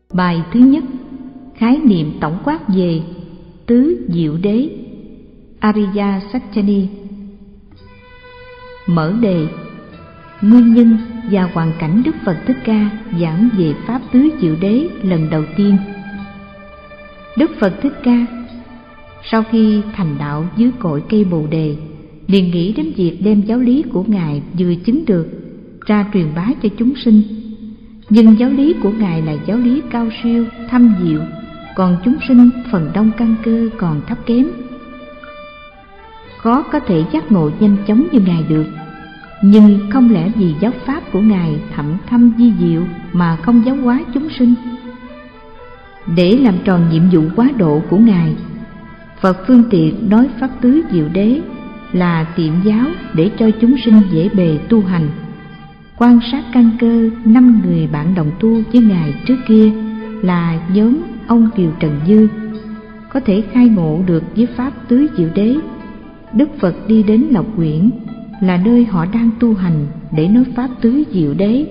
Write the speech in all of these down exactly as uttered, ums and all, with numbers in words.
Bài thứ nhất, khái niệm tổng quát về tứ diệu đế. Ariya Satchani. Mở đề. Nguyên nhân và hoàn cảnh Đức Phật Thích Ca giảng về pháp tứ diệu đế lần đầu tiên. Đức Phật Thích Ca sau khi thành đạo dưới cội cây Bồ Đề, liền nghĩ đến việc đem giáo lý của Ngài vừa chứng được ra truyền bá cho chúng sinh. Nhưng giáo lý của Ngài là giáo lý cao siêu, thâm diệu, còn chúng sinh phần đông căn cơ còn thấp kém, khó có thể giác ngộ nhanh chóng như Ngài được. Nhưng không lẽ vì giáo pháp của Ngài thậm thâm vi diệu mà không giáo hóa chúng sinh? Để làm tròn nhiệm vụ quá độ của Ngài, Phật phương tiện nói pháp tứ diệu đế là tiệm giáo để cho chúng sinh dễ bề tu hành. Quan sát căn cơ năm người bạn đồng tu với Ngài trước kia là nhóm ông Kiều Trần Dư, có thể khai ngộ được với pháp tứ diệu đế. Đức Phật đi đến Lộc Quyển là nơi họ đang tu hành để nói pháp tứ diệu đế.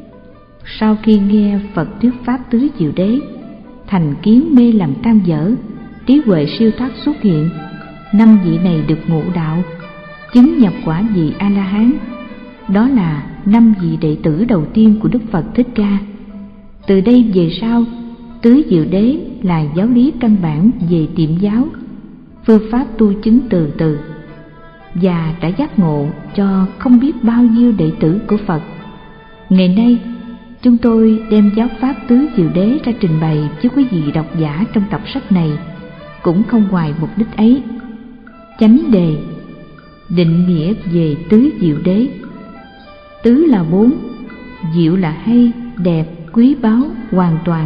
Sau khi nghe Phật thuyết pháp tứ diệu đế, thành kiến mê lầm tan vỡ, trí huệ siêu thoát xuất hiện. Năm vị này được ngộ đạo, chứng nhập quả vị A La Hán. Đó là năm vị đệ tử đầu tiên của Đức Phật Thích Ca. Từ đây về sau, tứ diệu đế là giáo lý căn bản về tiệm giáo, phương pháp tu chứng từ từ, và đã giác ngộ cho không biết bao nhiêu đệ tử của Phật. Ngày nay, chúng tôi đem giáo pháp tứ diệu đế ra trình bày với quý vị độc giả trong tập sách này, cũng không ngoài mục đích ấy. Chánh đề. Định nghĩa về tứ diệu đế. Tứ là bốn, diệu là hay, đẹp, quý báu, hoàn toàn.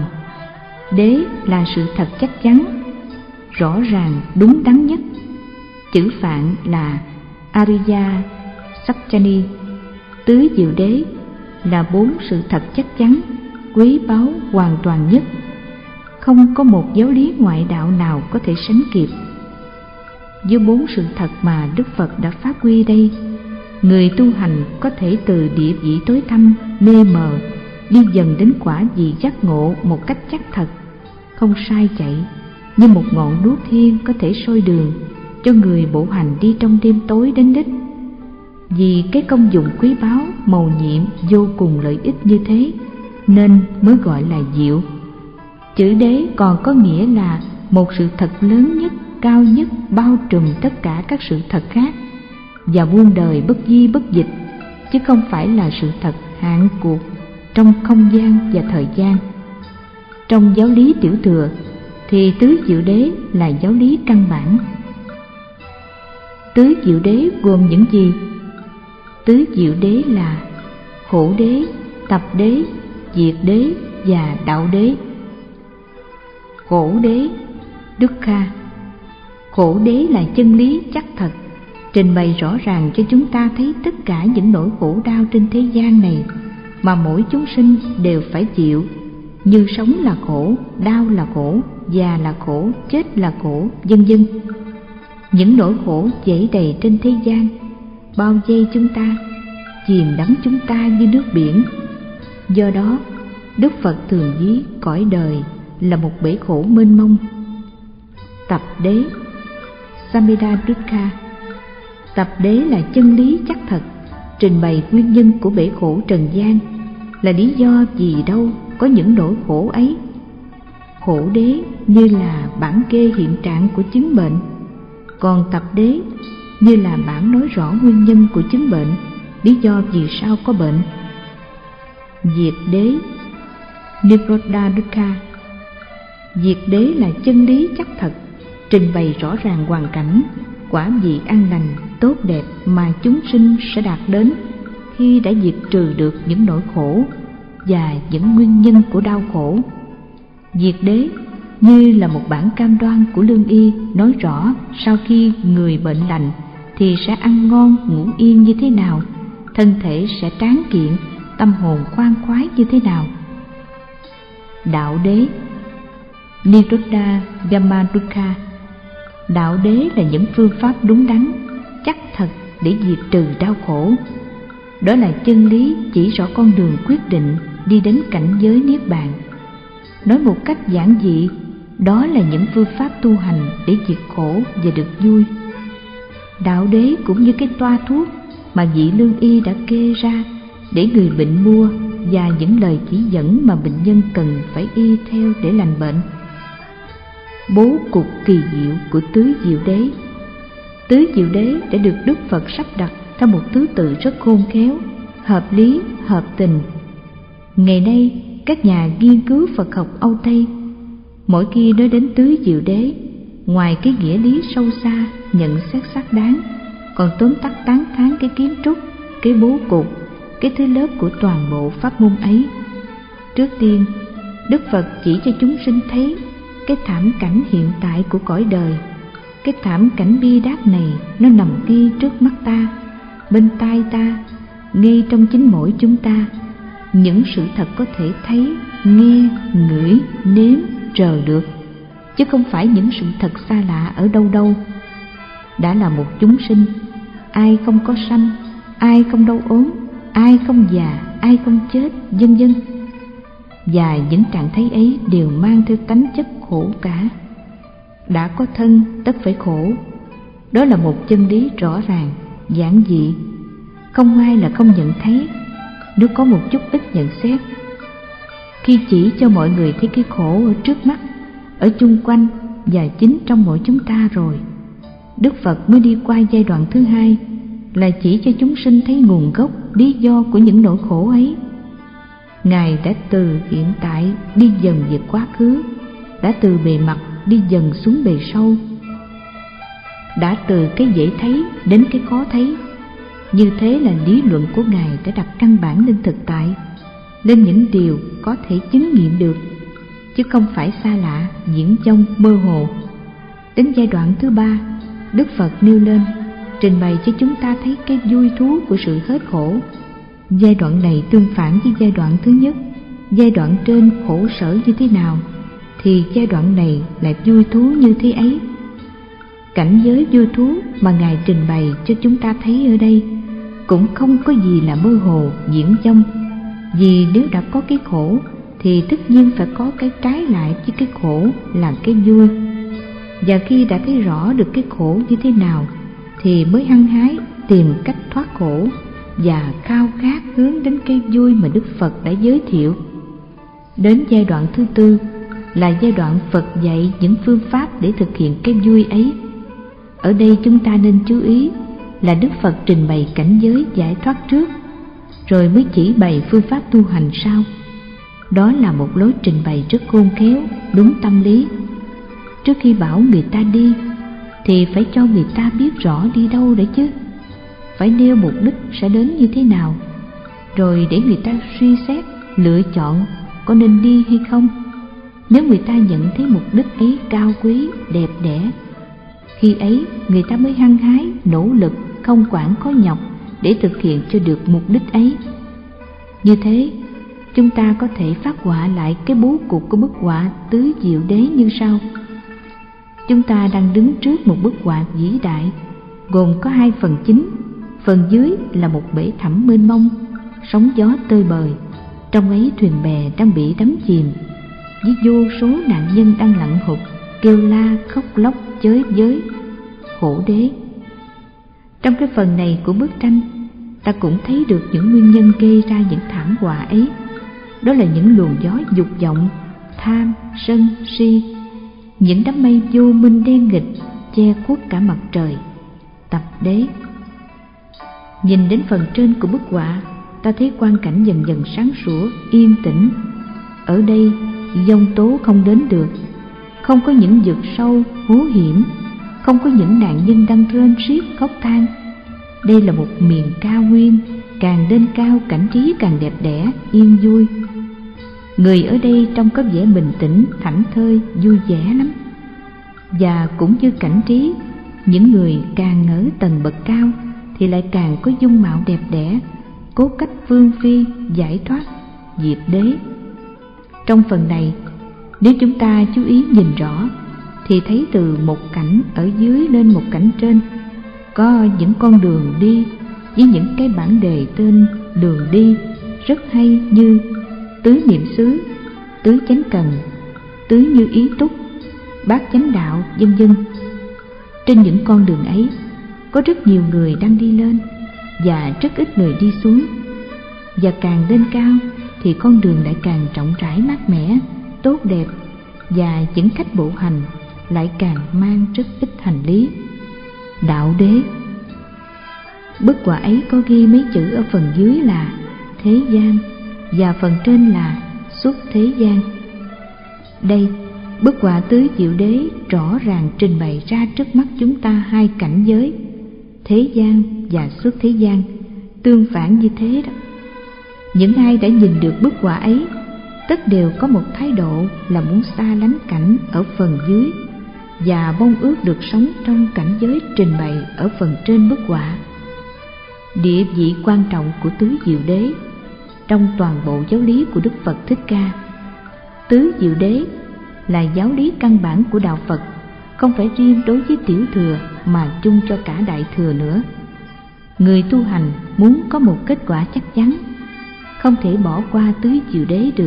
Đế là sự thật chắc chắn, rõ ràng, đúng đắn nhất. Chữ Phạn là Ariya Satchani. Tứ diệu đế là bốn sự thật chắc chắn, quý báu, hoàn toàn nhất. Không có một giáo lý ngoại đạo nào có thể sánh kịp. Với bốn sự thật mà Đức Phật đã phát huy đây, người tu hành có thể từ địa vị tối thâm, mê mờ, đi dần đến quả vị giác ngộ một cách chắc thật, không sai chạy, như một ngọn đuốc thiên có thể soi đường cho người bộ hành đi trong đêm tối đến đích. Vì cái công dụng quý báu, mầu nhiệm, vô cùng lợi ích như thế, nên mới gọi là diệu. Chữ đế còn có nghĩa là một sự thật lớn nhất, cao nhất, bao trùm tất cả các sự thật khác, và muôn đời bất di bất dịch, chứ không phải là sự thật hạn cuộc trong không gian và thời gian. Trong giáo lý tiểu thừa thì tứ diệu đế là giáo lý căn bản. Tứ diệu đế gồm những gì? Tứ diệu đế là khổ đế, tập đế, diệt đế và đạo đế. Khổ đế, Dukkha. Khổ đế là chân lý chắc thật, trình bày rõ ràng cho chúng ta thấy tất cả những nỗi khổ đau trên thế gian này mà mỗi chúng sinh đều phải chịu, như sống là khổ, đau là khổ, già là khổ, chết là khổ, vân vân. Những nỗi khổ dẫy đầy trên thế gian bao vây chúng ta, chìm đắm chúng ta như nước biển. Do đó, Đức Phật thường ví cõi đời là một bể khổ mênh mông. Tập đế, Sameddukkha. Tập đế là chân lý chắc thật, trình bày nguyên nhân của bể khổ trần gian, là lý do vì đâu có những nỗi khổ ấy. Khổ đế như là bản kê hiện trạng của chứng bệnh, còn tập đế như là bản nói rõ nguyên nhân của chứng bệnh, lý do vì sao có bệnh. Diệt đế, Nirodha Dukkha. Diệt đế là chân lý chắc thật, trình bày rõ ràng hoàn cảnh, quả vị an lành, tốt đẹp mà chúng sinh sẽ đạt đến khi đã diệt trừ được những nỗi khổ và những nguyên nhân của đau khổ. Diệt đế như là một bản cam đoan của lương y, nói rõ sau khi người bệnh lành thì sẽ ăn ngon ngủ yên như thế nào, thân thể sẽ tráng kiện, tâm hồn khoan khoái như thế nào. Đạo đế, Nirodha Yamadukkha. Đạo đế là những phương pháp đúng đắn, chắc thật để diệt trừ đau khổ. Đó là chân lý chỉ rõ con đường quyết định đi đến cảnh giới niết bàn. Nói một cách giản dị, đó là những phương pháp tu hành để diệt khổ và được vui. Đạo đế cũng như cái toa thuốc mà vị lương y đã kê ra để người bệnh mua, và những lời chỉ dẫn mà bệnh nhân cần phải y theo để lành bệnh. Bố cục kỳ diệu của tứ diệu đế. Tứ diệu đế đã được Đức Phật sắp đặt theo một thứ tự rất khôn khéo, hợp lý, hợp tình. Ngày nay, các nhà nghiên cứu Phật học Âu Tây mỗi khi nói đến tứ diệu đế, ngoài cái nghĩa lý sâu xa, nhận xét xác đáng, còn tóm tắt tán thán cái kiến trúc, cái bố cục, cái thứ lớp của toàn bộ pháp môn ấy. Trước tiên, Đức Phật chỉ cho chúng sinh thấy cái thảm cảnh hiện tại của cõi đời. Cái thảm cảnh bi đát này nó nằm ngay trước mắt ta, bên tai ta, ngay trong chính mỗi chúng ta. Những sự thật có thể thấy, nghe, ngửi, nếm, rờ được, chứ không phải những sự thật xa lạ ở đâu đâu. Đã là một chúng sinh, ai không có sanh, ai không đau ốm, ai không già, ai không chết, vân vân. Và những trạng thấy ấy đều mang theo tánh chất khổ cả. Đã có thân tất phải khổ. Đó là một chân lý rõ ràng, giản dị, không ai là không nhận thấy, nếu có một chút ít nhận xét. Khi chỉ cho mọi người thấy cái khổ ở trước mắt, ở chung quanh và chính trong mỗi chúng ta rồi, Đức Phật mới đi qua giai đoạn thứ hai, là chỉ cho chúng sinh thấy nguồn gốc, lý do của những nỗi khổ ấy. Ngài đã từ hiện tại đi dần về quá khứ, đã từ bề mặt đi dần xuống bề sâu, đã từ cái dễ thấy đến cái khó thấy. Như thế là lý luận của Ngài đã đặt căn bản lên thực tại, lên những điều có thể chứng nghiệm được, chứ không phải xa lạ, diễn dông, mơ hồ. Đến giai đoạn thứ ba, Đức Phật nêu lên, trình bày cho chúng ta thấy cái vui thú của sự hết khổ. Giai đoạn này tương phản với giai đoạn thứ nhất. Giai đoạn trên khổ sở như thế nào, thì giai đoạn này lại vui thú như thế ấy. Cảnh giới vui thú mà Ngài trình bày cho chúng ta thấy ở đây cũng không có gì là mơ hồ, diễn dông. Vì nếu đã có cái khổ thì tất nhiên phải có cái trái lại với cái khổ là cái vui. Và khi đã thấy rõ được cái khổ như thế nào thì mới hăng hái tìm cách thoát khổ và khao khát hướng đến cái vui mà Đức Phật đã giới thiệu. Đến giai đoạn thứ tư là giai đoạn Phật dạy những phương pháp để thực hiện cái vui ấy. Ở đây chúng ta nên chú ý là Đức Phật trình bày cảnh giới giải thoát trước, rồi mới chỉ bày phương pháp tu hành sau. Đó là một lối trình bày rất khôn khéo, đúng tâm lý. Trước khi bảo người ta đi thì phải cho người ta biết rõ đi đâu đấy chứ, phải nêu mục đích sẽ đến như thế nào, rồi để người ta suy xét, lựa chọn có nên đi hay không. Nếu người ta nhận thấy mục đích ấy cao quý, đẹp đẽ, khi ấy người ta mới hăng hái, nỗ lực, không quản khó nhọc để thực hiện cho được mục đích ấy. Như thế, chúng ta có thể phát họa lại cái bố cục của bức họa tứ diệu đế như sau. Chúng ta đang đứng trước một bức họa vĩ đại, gồm có hai phần chính. Phần dưới là một bể thẳm mênh mông, sóng gió tơi bời. Trong ấy thuyền bè đang bị đắm chìm, với vô số nạn nhân đang lặn hụt, kêu la, khóc lóc, chới giới, khổ đế. Trong cái phần này của bức tranh, ta cũng thấy được những nguyên nhân gây ra những thảm họa ấy. Đó là những luồng gió dục vọng, tham, sân, si, những đám mây vô minh đen nghịch che khuất cả mặt trời, tập đế. Nhìn đến phần trên của bức họa, ta thấy quang cảnh dần dần sáng sủa, yên tĩnh. Ở đây giông tố không đến được, không có những vực sâu hú hiểm, không có những nạn nhân đang rên xiết khóc than. Đây là một miền cao nguyên, càng lên cao cảnh trí càng đẹp đẽ, yên vui. Người ở đây trông có vẻ bình tĩnh, thảnh thơi, vui vẻ lắm. Và cũng như cảnh trí, những người càng ở tầng bậc cao thì lại càng có dung mạo đẹp đẽ, cố cách phương phi, giải thoát, diệt đế. Trong phần này, nếu chúng ta chú ý nhìn rõ thì thấy từ một cảnh ở dưới lên một cảnh trên, có những con đường đi với những cái bản đề tên đường đi rất hay, như tứ niệm xứ, tứ chánh cần, Tứ Như Ý Túc, Bát Chánh Đạo, vân vân. Trên những con đường ấy có rất nhiều người đang đi lên và rất ít người đi xuống, và càng lên cao thì con đường lại càng rộng rãi mát mẻ, tốt đẹp, và những khách bộ hành lại càng mang rất ít hành lý. Đạo đế. Bức họa ấy có ghi mấy chữ ở phần dưới là thế gian và phần trên là xuất thế gian. Đây, bức họa Tứ Diệu Đế rõ ràng trình bày ra trước mắt chúng ta hai cảnh giới, thế gian và xuất thế gian, tương phản như thế đó. Những ai đã nhìn được bức họa ấy tất đều có một thái độ là muốn xa lánh cảnh ở phần dưới và mong ước được sống trong cảnh giới trình bày ở phần trên bức họa. Địa vị quan trọng của Tứ Diệu Đế trong toàn bộ giáo lý của Đức Phật Thích Ca. Tứ Diệu Đế là giáo lý căn bản của đạo Phật, không phải riêng đối với tiểu thừa mà chung cho cả đại thừa nữa. Người tu hành muốn có một kết quả chắc chắn, không thể bỏ qua Tứ Diệu Đế được.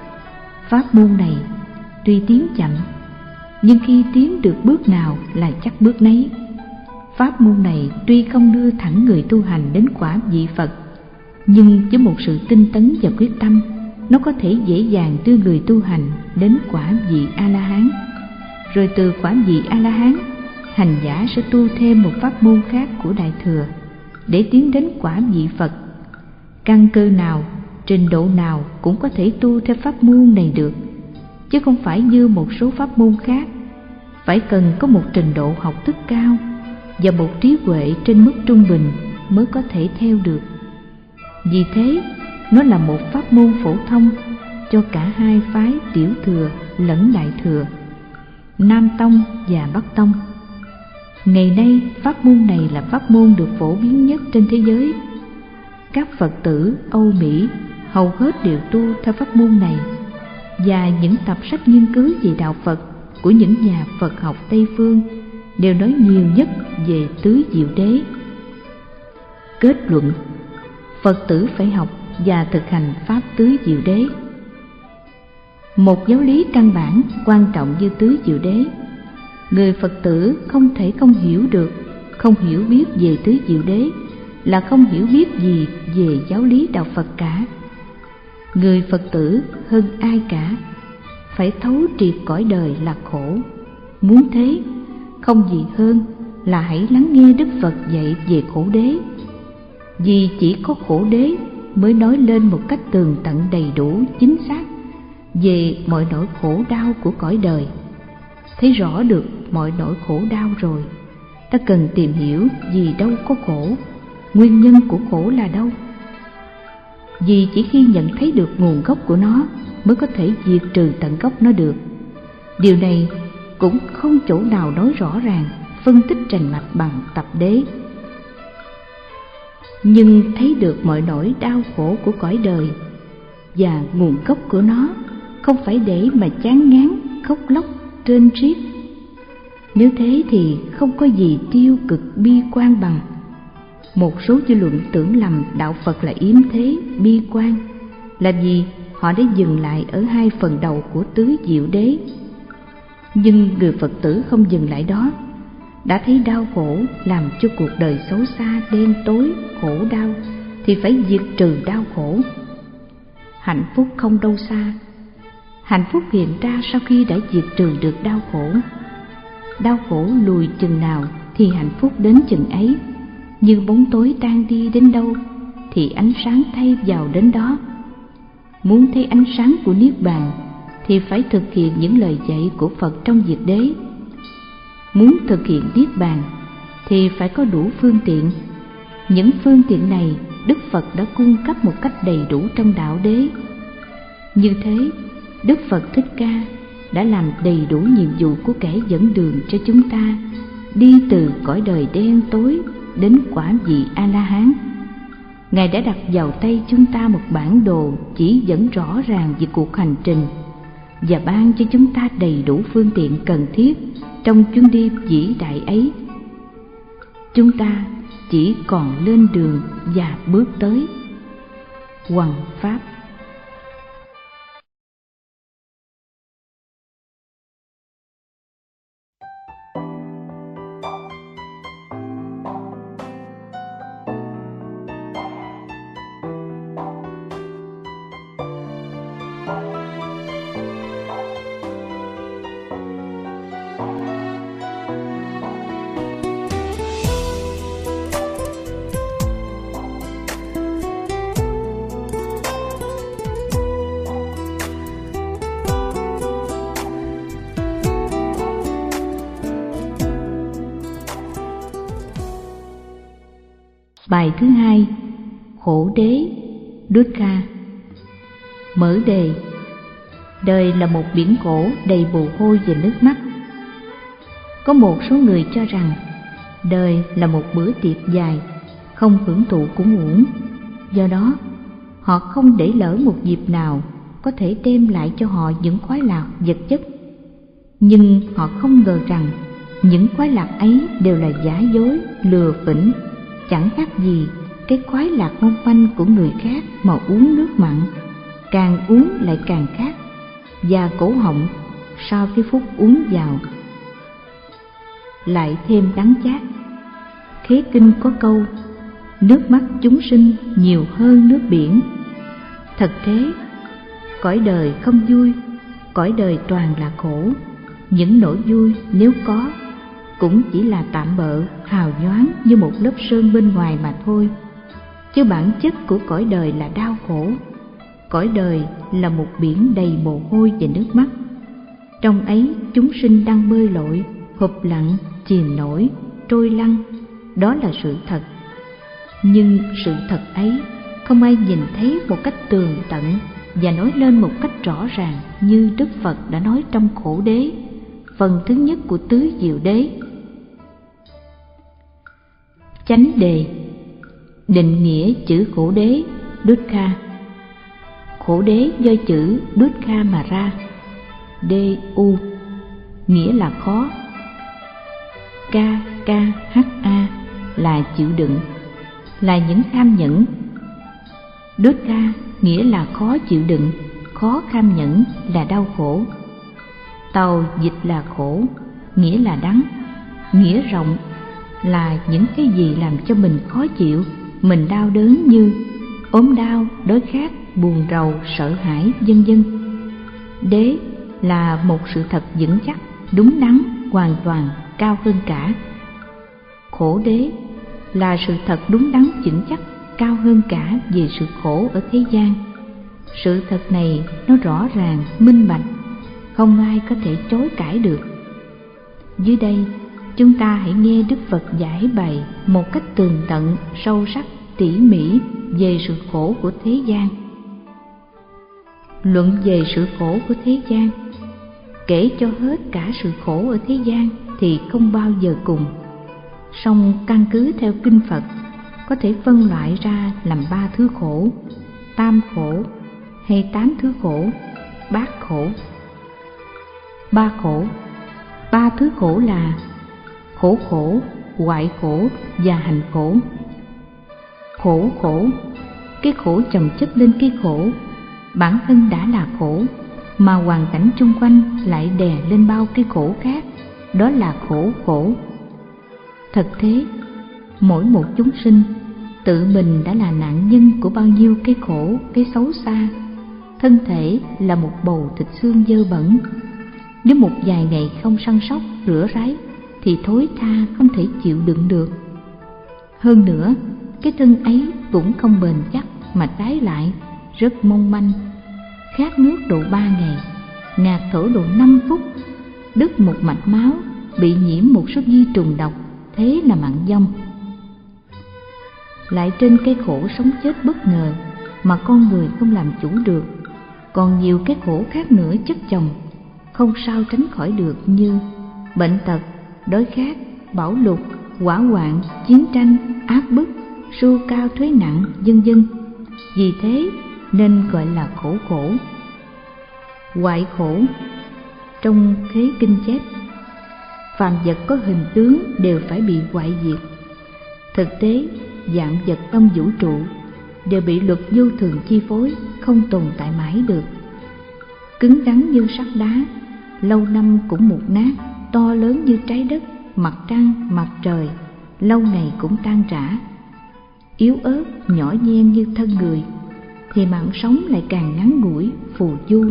Pháp môn này tuy tiến chậm, nhưng khi tiến được bước nào là chắc bước nấy. Pháp môn này tuy không đưa thẳng người tu hành đến quả vị Phật, nhưng với một sự tinh tấn và quyết tâm, nó có thể dễ dàng đưa người tu hành đến quả vị A-la-hán. Rồi từ quả vị A-la-hán, hành giả sẽ tu thêm một pháp môn khác của đại thừa để tiến đến quả vị Phật. Căn cơ nào, trình độ nào cũng có thể tu theo pháp môn này được, chứ không phải như một số pháp môn khác phải cần có một trình độ học thức cao và một trí huệ trên mức trung bình mới có thể theo được. Vì thế, nó là một pháp môn phổ thông cho cả hai phái tiểu thừa lẫn đại thừa, Nam Tông và Bắc Tông. Ngày nay, pháp môn này là pháp môn được phổ biến nhất trên thế giới. Các Phật tử Âu Mỹ hầu hết đều tu theo pháp môn này, và những tập sách nghiên cứu về đạo Phật của những nhà Phật học Tây phương đều nói nhiều nhất về Tứ Diệu Đế. Kết luận: Phật tử phải học và thực hành pháp Tứ Diệu Đế. Một giáo lý căn bản quan trọng như Tứ Diệu Đế, người Phật tử không thể không hiểu được. Không hiểu biết về Tứ Diệu Đế là không hiểu biết gì về giáo lý đạo Phật cả. Người Phật tử hơn ai cả phải thấu triệt cõi đời là khổ. Muốn thế, không gì hơn là hãy lắng nghe Đức Phật dạy về khổ đế. Vì chỉ có khổ đế mới nói lên một cách tường tận đầy đủ chính xác về mọi nỗi khổ đau của cõi đời. Thấy rõ được mọi nỗi khổ đau rồi, ta cần tìm hiểu vì đâu có khổ, nguyên nhân của khổ là đâu. Vì chỉ khi nhận thấy được nguồn gốc của nó mới có thể diệt trừ tận gốc nó được. Điều này cũng không chỗ nào nói rõ ràng, phân tích rành mạch bằng tập đế. Nhưng thấy được mọi nỗi đau khổ của cõi đời và nguồn gốc của nó không phải để mà chán ngán, khóc lóc, rên riết. Nếu thế thì không có gì tiêu cực bi quan bằng. Một số dư luận tưởng lầm đạo Phật là yếm thế, bi quan, là vì họ đã dừng lại ở hai phần đầu của Tứ Diệu Đế. Nhưng người Phật tử không dừng lại đó. Đã thấy đau khổ làm cho cuộc đời xấu xa, đen tối, khổ đau thì phải diệt trừ đau khổ. Hạnh phúc không đâu xa. Hạnh phúc hiện ra sau khi đã diệt trừ được đau khổ. Đau khổ lùi chừng nào thì hạnh phúc đến chừng ấy. Như bóng tối tan đi đến đâu thì ánh sáng thay vào đến đó. Muốn thấy ánh sáng của Niết Bàn thì phải thực hiện những lời dạy của Phật trong Diệt Đế. Muốn thực hiện Niết Bàn thì phải có đủ phương tiện. Những phương tiện này Đức Phật đã cung cấp một cách đầy đủ trong Đạo Đế. Như thế, Đức Phật Thích Ca đã làm đầy đủ nhiệm vụ của kẻ dẫn đường cho chúng ta đi từ cõi đời đen tối đến quả vị A-la-hán. Ngài đã đặt vào tay chúng ta một bản đồ chỉ dẫn rõ ràng về cuộc hành trình và ban cho chúng ta đầy đủ phương tiện cần thiết trong chuyến đi vĩ đại ấy. Chúng ta chỉ còn lên đường và bước tới. Hoằng Pháp. Bài thứ hai, khổ đế, Dukkha. Mở đề: đời là một biển khổ đầy mồ hôi và nước mắt. Có một số người cho rằng đời là một bữa tiệc dài, không hưởng thụ cũng uổng. Do đó, họ không để lỡ một dịp nào có thể đem lại cho họ những khoái lạc vật chất. Nhưng họ không ngờ rằng những khoái lạc ấy đều là giả dối, lừa phỉnh, chẳng khác gì cái khoái lạc mong manh của người khác mà uống nước mặn, càng uống lại càng khát, và cổ họng sau cái phút uống vào lại thêm đắng chát. Khế kinh có câu: nước mắt chúng sinh nhiều hơn nước biển. Thật thế, cõi đời không vui, cõi đời toàn là khổ. Những nỗi vui nếu có cũng chỉ là tạm bợ, hào nhoáng như một lớp sơn bên ngoài mà thôi, chứ bản chất của cõi đời là đau khổ. Cõi đời là một biển đầy mồ hôi và nước mắt. Trong ấy chúng sinh đang bơi lội, hụp lặn, chìm nổi, trôi lăn. Đó là sự thật. Nhưng sự thật ấy không ai nhìn thấy một cách tường tận và nói lên một cách rõ ràng như Đức Phật đã nói trong Khổ Đế, phần thứ nhất của Tứ Diệu Đế. Chánh đề: định nghĩa chữ khổ đế, Dukkha. Khổ đế do chữ Dukkha mà ra. Du nghĩa là khó. K K H A là chịu đựng, là những kham nhẫn. Dukkha nghĩa là khó chịu đựng, khó kham nhẫn, là đau khổ. Tàu dịch là khổ, nghĩa là đắng. Nghĩa rộng là những cái gì làm cho mình khó chịu, mình đau đớn như ốm đau, đói khát, buồn rầu, sợ hãi, vân vân. Đế là một sự thật vững chắc, đúng đắn, hoàn toàn, cao hơn cả. Khổ đế là sự thật đúng đắn, vững chắc, cao hơn cả về sự khổ ở thế gian. Sự thật này nó rõ ràng, minh bạch, không ai có thể chối cãi được. Dưới đây, chúng ta hãy nghe Đức Phật giải bày một cách tường tận, sâu sắc, tỉ mỉ về sự khổ của thế gian. Luận về sự khổ của thế gian, kể cho hết cả sự khổ ở thế gian thì không bao giờ cùng. Song căn cứ theo kinh Phật, có thể phân loại ra làm ba thứ khổ: tam khổ hay tám thứ khổ, bát khổ. Ba khổ, ba thứ khổ là khổ khổ, hoại khổ và hành khổ. Khổ khổ, cái khổ chồng chất lên cái khổ, bản thân đã là khổ, mà hoàn cảnh chung quanh lại đè lên bao cái khổ khác, đó là khổ khổ. Thật thế, mỗi một chúng sinh tự mình đã là nạn nhân của bao nhiêu cái khổ, cái xấu xa. Thân thể là một bầu thịt xương dơ bẩn, nếu một vài ngày không săn sóc, rửa ráy thì thối tha không thể chịu đựng được. Hơn nữa, cái thân ấy cũng không bền chắc, mà trái lại rất mong manh. Khát nước độ ba ngày, ngạt thở độ năm phút, đứt một mạch máu, bị nhiễm một số vi trùng độc, thế là mạng vong. Lại trên cái khổ sống chết bất ngờ mà con người không làm chủ được, còn nhiều cái khổ khác nữa chất chồng, không sao tránh khỏi được, như bệnh tật, đói khát, bão lụt, hỏa hoạn, chiến tranh, áp bức, sưu cao thuế nặng, vân vân. Vì thế nên gọi là khổ khổ. Hoại khổ, trong Khế Kinh chép, phàm vật có hình tướng đều phải bị hoại diệt. Thực tế, vạn vật trong vũ trụ đều bị luật vô thường chi phối, không tồn tại mãi được. Cứng rắn như sắt đá, lâu năm cũng mục nát, to lớn như trái đất, mặt trăng, mặt trời, lâu này cũng tan rã. Yếu ớt, nhỏ nhen như thân người, thì mạng sống lại càng ngắn ngủi, phù du.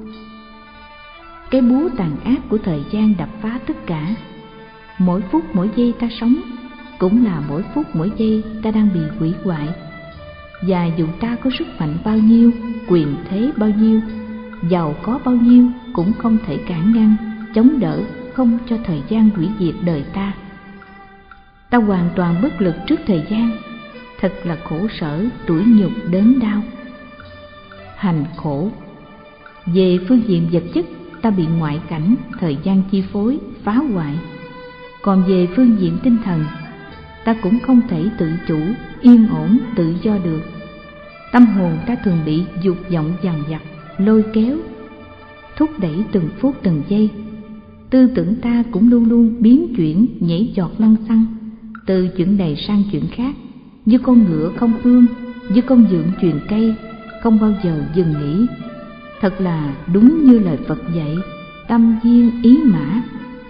Cái búa tàn ác của thời gian đập phá tất cả. Mỗi phút mỗi giây ta sống, cũng là mỗi phút mỗi giây ta đang bị hủy hoại. Và dù ta có sức mạnh bao nhiêu, quyền thế bao nhiêu, giàu có bao nhiêu, cũng không thể cản ngăn, chống đỡ, không cho thời gian hủy diệt đời ta. Ta hoàn toàn bất lực trước thời gian. thật là khổ sở, tủi nhục đớn đau. Hành khổ. Về phương diện vật chất, ta bị ngoại cảnh, thời gian chi phối, phá hoại. Còn về phương diện tinh thần, ta cũng không thể tự chủ, yên ổn, tự do được. Tâm hồn ta thường bị dục vọng dằn vặt, lôi kéo, thúc đẩy từng phút từng giây. Tư tưởng ta cũng luôn luôn biến chuyển, nhảy giọt lăng xăng, từ chuyện này sang chuyện khác, như con ngựa không ương, như con dượng chuyền cây, không bao giờ dừng nghỉ. Thật là đúng như lời Phật dạy, tâm viên ý mã.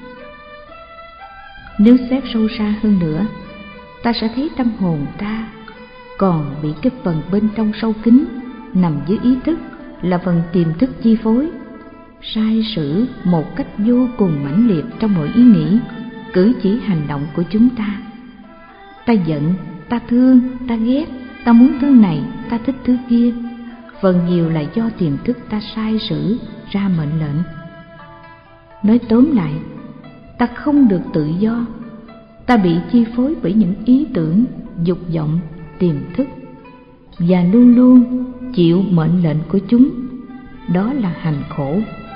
Nếu xét sâu xa hơn nữa, ta sẽ thấy tâm hồn ta còn bị cái phần bên trong sâu kín, nằm dưới ý thức, là phần tiềm thức chi phối, sai sử một cách vô cùng mãnh liệt trong mọi ý nghĩ, cử chỉ hành động của chúng ta. Ta giận, ta thương, ta ghét, ta muốn thứ này, ta thích thứ kia, phần nhiều là do tiềm thức ta sai sử ra mệnh lệnh. Nói tóm lại, ta không được tự do, ta bị chi phối bởi những ý tưởng, dục vọng, tiềm thức, và luôn luôn chịu mệnh lệnh của chúng. Đó là hành khổ.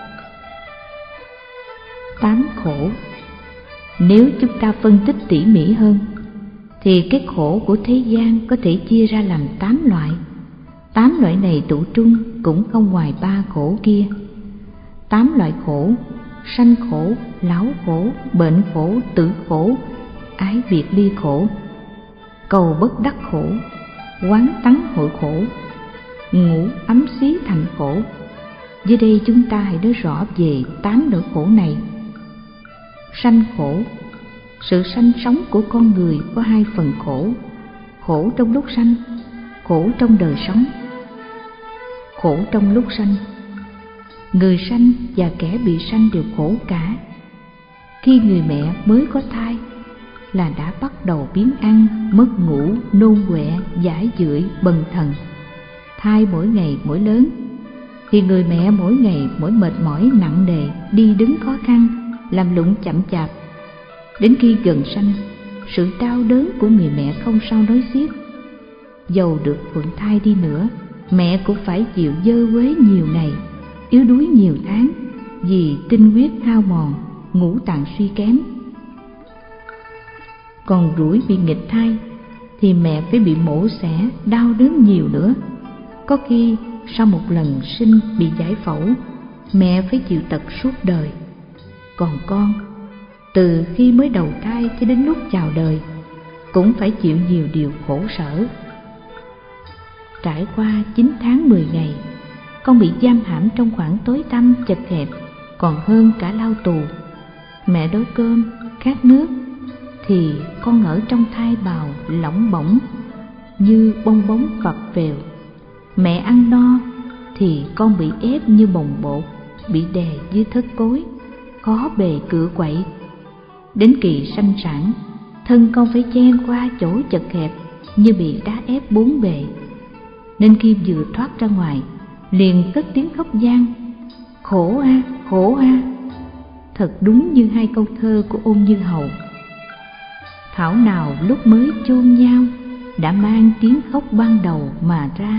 Tám khổ. Nếu chúng ta phân tích tỉ mỉ hơn, thì cái khổ của thế gian có thể chia ra làm tám loại. Tám loại này tụ trung cũng không ngoài ba khổ kia. Tám loại khổ: sanh khổ, lão khổ, bệnh khổ, tử khổ, ái biệt ly khổ, cầu bất đắc khổ, quán tắng hội khổ, ngủ ấm xí thành khổ. Dưới đây chúng ta hãy nói rõ về tám nỗi khổ này. Sanh khổ. Sự sanh sống của con người có hai phần khổ: khổ trong lúc sanh, khổ trong đời sống. Khổ trong lúc sanh. Người sanh và kẻ bị sanh đều khổ cả. Khi người mẹ mới có thai là đã bắt đầu biếng ăn, mất ngủ, nôn quẹ, dãi dưởi, bần thần. Thai mỗi ngày mỗi lớn, thì người mẹ mỗi ngày mỗi mệt mỏi nặng nề, đi đứng khó khăn, làm lụng chậm chạp. Đến khi gần sanh, sự đau đớn của người mẹ không sao nói xiết. Dầu được phượng thai đi nữa, mẹ cũng phải chịu dơ quế nhiều ngày, yếu đuối nhiều tháng, vì tinh huyết hao mòn, ngũ tạng suy kém. Còn rủi bị nghịch thai thì mẹ phải bị mổ xẻ, đau đớn nhiều nữa. Có khi sau một lần sinh bị giải phẫu, mẹ phải chịu tật suốt đời. Còn con, từ khi mới đầu thai cho đến lúc chào đời, cũng phải chịu nhiều điều khổ sở. Trải qua chín tháng mười ngày, con bị giam hãm trong khoảng tối tăm chật hẹp, còn hơn cả lao tù. Mẹ đói cơm, khát nước, thì con ở trong thai bào lỏng bỏng như bong bóng phập phèo. Mẹ ăn no thì con bị ép như bồng bột, bị đè dưới thớt cối, khó bề cựa quậy. Đến kỳ sanh sản, thân con phải chen qua chỗ chật hẹp như bị đá ép bốn bề, nên khi vừa thoát ra ngoài liền cất tiếng khóc van: khổ a, khổ a. Thật đúng như hai câu thơ của Ôn Như Hầu: thảo nào lúc mới chôn nhau, đã mang tiếng khóc ban đầu mà ra.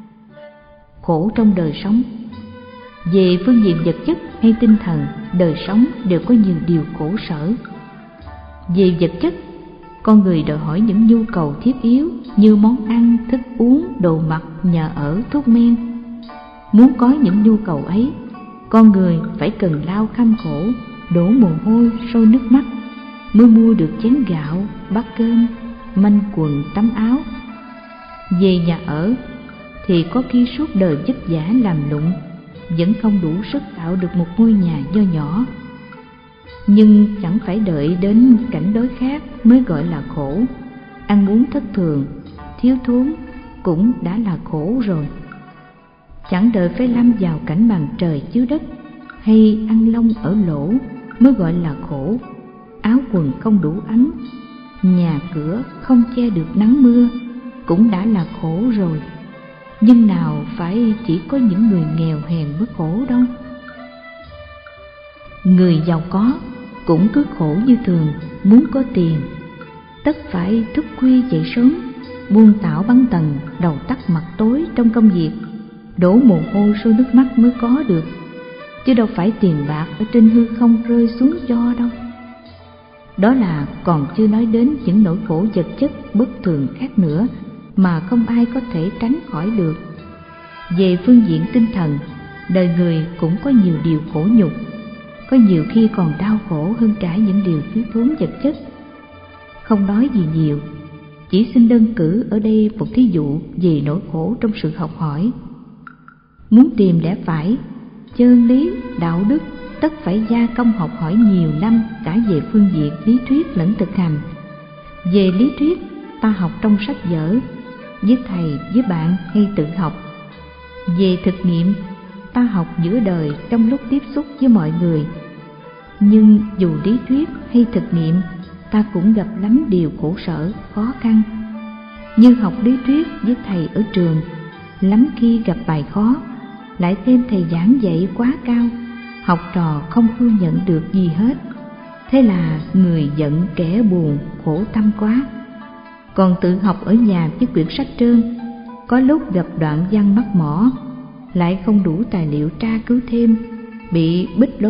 Khổ trong đời sống. Về phương diện vật chất hay tinh thần, đời sống đều có nhiều điều khổ sở. Về vật chất, con người đòi hỏi những nhu cầu thiết yếu như món ăn, thức uống, đồ mặc, nhà ở, thuốc men. Muốn có những nhu cầu ấy, con người phải cần lao kham khổ, đổ mồ hôi, sôi nước mắt mới mua được chén gạo, bát cơm, manh quần, tấm áo. Về nhà ở thì có khi suốt đời vất vả làm lụng, vẫn không đủ sức tạo được một ngôi nhà nho nhỏ. Nhưng chẳng phải đợi đến cảnh đói khát mới gọi là khổ. Ăn uống thất thường, thiếu thốn cũng đã là khổ rồi. Chẳng đợi phải lâm vào cảnh màn trời chiếu đất, hay ăn lông ở lỗ mới gọi là khổ. Áo quần không đủ ấm, nhà cửa không che được nắng mưa cũng đã là khổ rồi. Nhưng nào phải chỉ có những người nghèo hèn mới khổ đâu. Người giàu có cũng cứ khổ như thường, muốn có tiền tất phải thức khuya dậy sớm, buông tảo bắn tần, đầu tắt mặt tối trong công việc, đổ mồ hôi sôi nước mắt mới có được, chứ đâu phải tiền bạc ở trên hư không rơi xuống cho đâu. Đó là còn chưa nói đến những nỗi khổ vật chất bất thường khác nữa mà không ai có thể tránh khỏi được. Về phương diện tinh thần, đời người cũng có nhiều điều khổ nhục, có nhiều khi còn đau khổ hơn cả những điều thiếu thốn vật chất. Không nói gì nhiều, chỉ xin đơn cử ở đây một thí dụ về nỗi khổ trong sự học hỏi. Muốn tìm lẽ phải, chân lý, đạo đức, tất phải gia công học hỏi nhiều năm, cả về phương diện lý thuyết lẫn thực hành. Về lý thuyết, ta học trong sách vở, với thầy, với bạn hay tự học. Về thực nghiệm, ta học giữa đời trong lúc tiếp xúc với mọi người. Nhưng dù lý thuyết hay thực nghiệm, ta cũng gặp lắm điều khổ sở, khó khăn. Như học lý thuyết với thầy ở trường, lắm khi gặp bài khó, lại thêm thầy giảng dạy quá cao, học trò không thu nhận được gì hết. Thế là người giận kẻ buồn, khổ tâm quá. Còn tự học ở nhà với quyển sách trơn, có lúc gặp đoạn văn mắc mỏ, lại không đủ tài liệu tra cứu thêm, bị bích lối